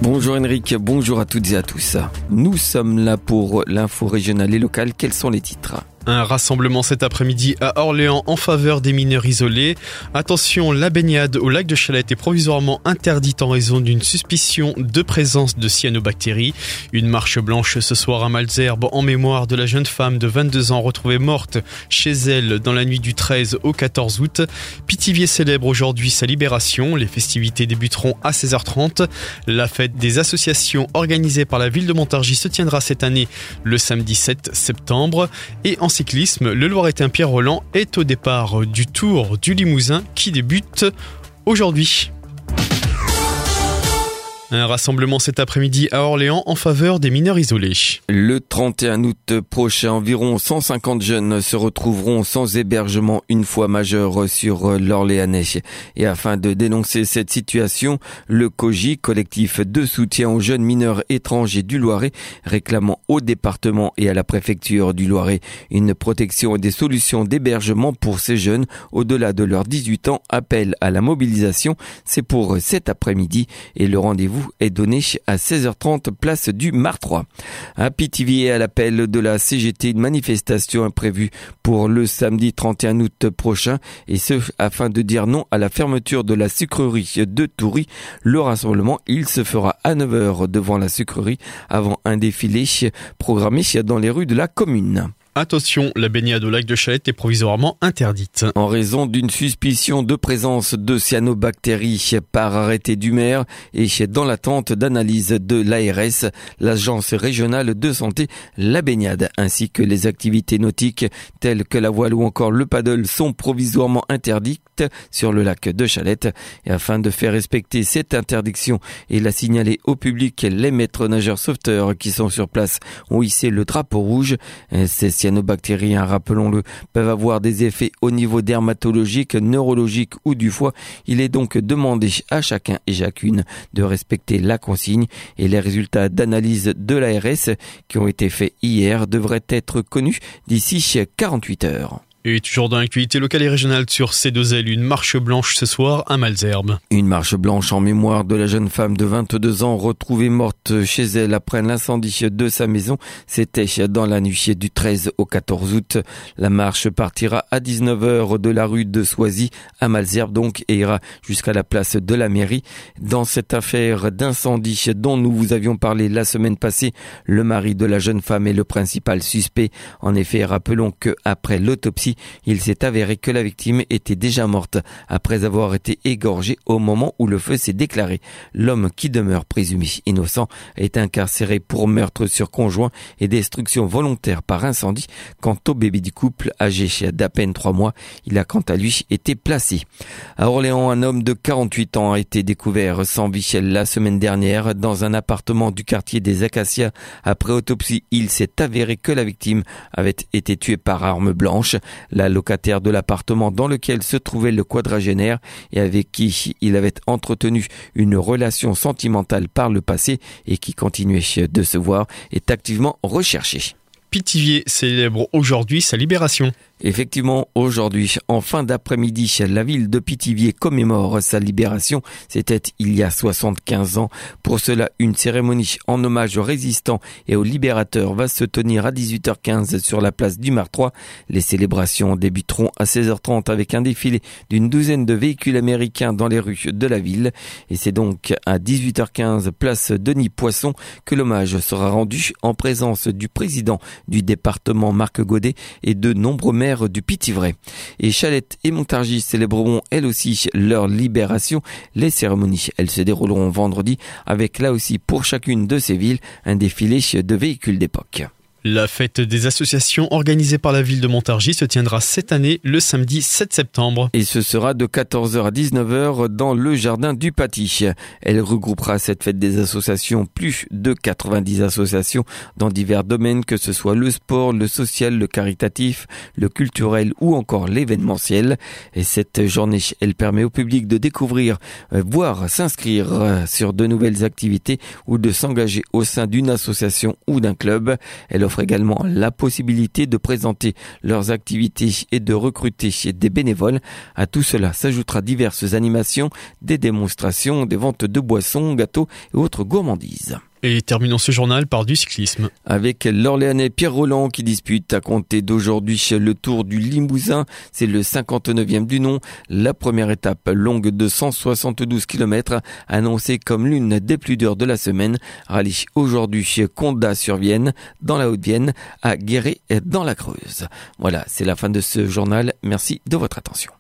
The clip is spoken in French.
Bonjour Henrik, bonjour à toutes et à tous. Nous sommes là pour l'info régionale et locale. Quels sont les titres ? Un rassemblement cet après-midi à Orléans en faveur des mineurs isolés. Attention, la baignade au lac de Chalette est provisoirement interdite en raison d'une suspicion de présence de cyanobactéries. Une marche blanche ce soir à Malesherbes en mémoire de la jeune femme de 22 ans retrouvée morte chez elle dans la nuit du 13 au 14 août. Pithiviers célèbre aujourd'hui sa libération. Les festivités débuteront à 16h30. La fête des associations organisée par la ville de Montargis se tiendra cette année le samedi 7 septembre. Et en cyclisme, le Loiretain Pierre Rolland est au départ du Tour du Limousin qui débute aujourd'hui. Un rassemblement cet après-midi à Orléans en faveur des mineurs isolés. Le 31 août prochain, environ 150 jeunes se retrouveront sans hébergement une fois majeurs sur l'Orléanais. Et afin de dénoncer cette situation, le COJI, collectif de soutien aux jeunes mineurs étrangers du Loiret, réclamant au département et à la préfecture du Loiret une protection et des solutions d'hébergement pour ces jeunes au-delà de leurs 18 ans, appelle à la mobilisation. C'est pour cet après-midi et le rendez-vous est donné à 16h30 place du Mar 3. À Pithiviers, à l'appel de la CGT, une manifestation est prévue pour le samedi 31 août prochain et ce afin de dire non à la fermeture de la sucrerie de Toury. Le rassemblement, il se fera à 9h devant la sucrerie avant un défilé programmé dans les rues de la commune. Attention, la baignade au lac de Chalette est provisoirement interdite. En raison d'une suspicion de présence de cyanobactéries par arrêté du maire et dans l'attente d'analyse de l'ARS, l'agence régionale de santé, la baignade ainsi que les activités nautiques telles que la voile ou encore le paddle sont provisoirement interdites sur le lac de Chalette. Et afin de faire respecter cette interdiction et la signaler au public, les maîtres nageurs sauveteurs qui sont sur place ont hissé le drapeau rouge. Ces cyanobactéries, rappelons-le, peuvent avoir des effets au niveau dermatologique, neurologique ou du foie. Il est donc demandé à chacun et chacune de respecter la consigne et les résultats d'analyse de l'ARS qui ont été faits hier devraient être connus d'ici 48 heures. Et toujours dans l'actualité locale et régionale sur C2L, une marche blanche ce soir à Malesherbes. Une marche blanche en mémoire de la jeune femme de 22 ans retrouvée morte chez elle après l'incendie de sa maison. C'était dans la nuit du 13 au 14 août. La marche partira à 19h de la rue de Soisy à Malesherbes donc et ira jusqu'à la place de la mairie. Dans cette affaire d'incendie dont nous vous avions parlé la semaine passée, le mari de la jeune femme est le principal suspect. En effet, rappelons que après l'autopsie, il s'est avéré que la victime était déjà morte après avoir été égorgée au moment où le feu s'est déclaré. L'homme qui demeure présumé innocent est incarcéré pour meurtre sur conjoint et destruction volontaire par incendie. Quant au bébé du couple, âgé d'à peine 3 mois, il a quant à lui été placé. À Orléans, un homme de 48 ans a été découvert sans vie la semaine dernière dans un appartement du quartier des Acacias. Après autopsie, il s'est avéré que la victime avait été tuée par arme blanche. La locataire de l'appartement dans lequel se trouvait le quadragénaire et avec qui il avait entretenu une relation sentimentale par le passé et qui continuait de se voir est activement recherchée. Pithiviers célèbre aujourd'hui sa libération. Effectivement, aujourd'hui, en fin d'après-midi, la ville de Pithiviers commémore sa libération. C'était il y a 75 ans. Pour cela, une cérémonie en hommage aux résistants et aux libérateurs va se tenir à 18h15 sur la place du Mar 3. Les célébrations débuteront à 16h30 avec un défilé d'une douzaine de véhicules américains dans les rues de la ville. Et c'est donc à 18h15, place Denis Poisson, que l'hommage sera rendu en présence du président du département Marc Godet et de nombreux maires du Pithiviers. Et Chalette et Montargis célébreront elles aussi leur libération. Les cérémonies, elles se dérouleront vendredi avec là aussi pour chacune de ces villes un défilé de véhicules d'époque. La fête des associations organisée par la ville de Montargis se tiendra cette année le samedi 7 septembre. Et ce sera de 14h à 19h dans le jardin du Paty. Elle regroupera cette fête des associations plus de 90 associations dans divers domaines, que ce soit le sport, le social, le caritatif, le culturel ou encore l'événementiel. Et cette journée, elle permet au public de découvrir, voire s'inscrire sur de nouvelles activités ou de s'engager au sein d'une association ou d'un club. Elle offre offrent également la possibilité de présenter leurs activités et de recruter des bénévoles. À tout cela s'ajoutera diverses animations, des démonstrations, des ventes de boissons, gâteaux et autres gourmandises. Et terminons ce journal par du cyclisme. Avec l'Orléanais Pierre Rolland qui dispute à compter d'aujourd'hui le Tour du Limousin. C'est le 59e du nom. La première étape, longue de 172 km, annoncée comme l'une des plus dures de la semaine, rallie aujourd'hui chez Condat-sur-Vienne, dans la Haute-Vienne, à Guéret, dans la Creuse. Voilà, c'est la fin de ce journal. Merci de votre attention.